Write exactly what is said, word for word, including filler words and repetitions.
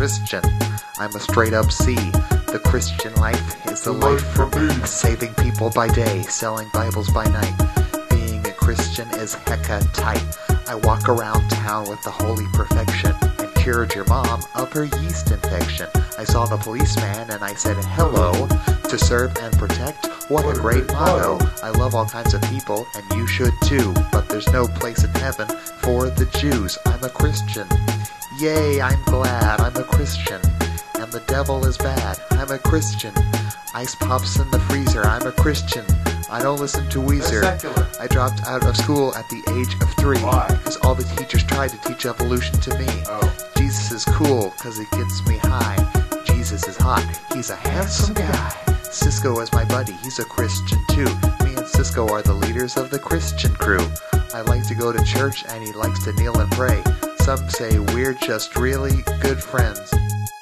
Christian. I'm a straight up C. The Christian life is the life for me. Saving people by day, selling Bibles by night. Being a Christian is hecka tight. I walk around town with the holy perfection and cured your mom of her yeast infection. I saw the policeman and I said hello. To serve and protect, what a great motto. I love all kinds of people and you should too, but there's no place in heaven for the Jews. I'm a Christian. Yay, I'm glad I'm a Christian. And the devil is bad. I'm a Christian. Ice pops in the freezer. I'm a Christian. I don't listen to Weezer. I dropped out of school at the age of three. Why? Because all the teachers tried to teach evolution to me. Oh. Jesus is cool because it gets me high. Jesus is hot. He's a handsome guy. Cisco is my buddy. He's a Christian too. Me and Cisco are the leaders of the Christian crew. I like to go to church and he likes to kneel and pray. Some say we're just really good friends.